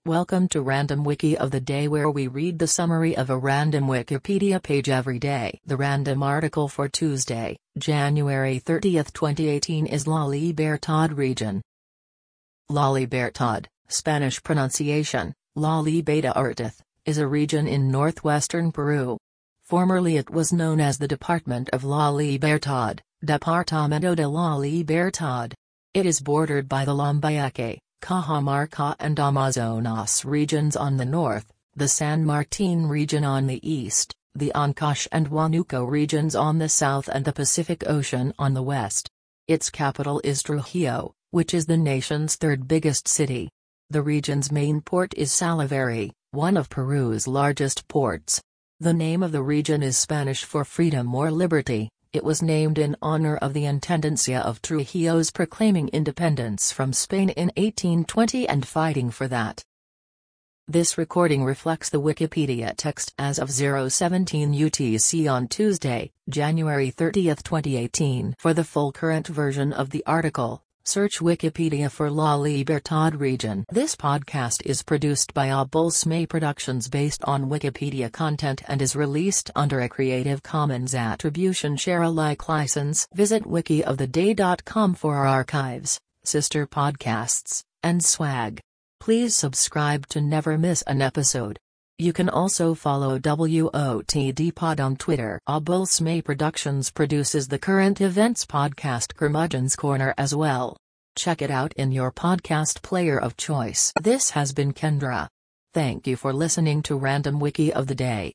Welcome to Random Wiki of the Day, where we read the summary of a random Wikipedia page every day. The random article for Tuesday, January 30th, 2018 is La Libertad region. La Libertad, Spanish pronunciation, La Libertad, is a region in northwestern Peru. Formerly it was known as the Department of La Libertad, Departamento de la Libertad. It is bordered by the Lambayeque, Cajamarca and Amazonas regions on the north, the San Martin region on the east, the Ancash and Huánuco regions on the south, and the Pacific Ocean on the west. Its capital is Trujillo, which is the nation's third biggest city. The region's main port is Salaverry, one of Peru's largest ports. The name of the region is Spanish for freedom or liberty. It was named in honor of the Intendencia of Trujillo's proclaiming independence from Spain in 1820 and fighting for that. This recording reflects the Wikipedia text as of 0:17 UTC on Tuesday, January 30th, 2018. For the full current version of the article, search Wikipedia for La Libertad region. This podcast is produced by Abulsme Productions based on Wikipedia content and is released under a Creative Commons Attribution Share Alike license. Visit wikioftheday.com for our archives, sister podcasts, and swag. Please subscribe to never miss an episode. You can also follow WOTD Pod on Twitter. Abulsme Productions produces the current events podcast Curmudgeon's Corner as well. Check it out in your podcast player of choice. This has been Kendra. Thank you for listening to Random Wiki of the Day.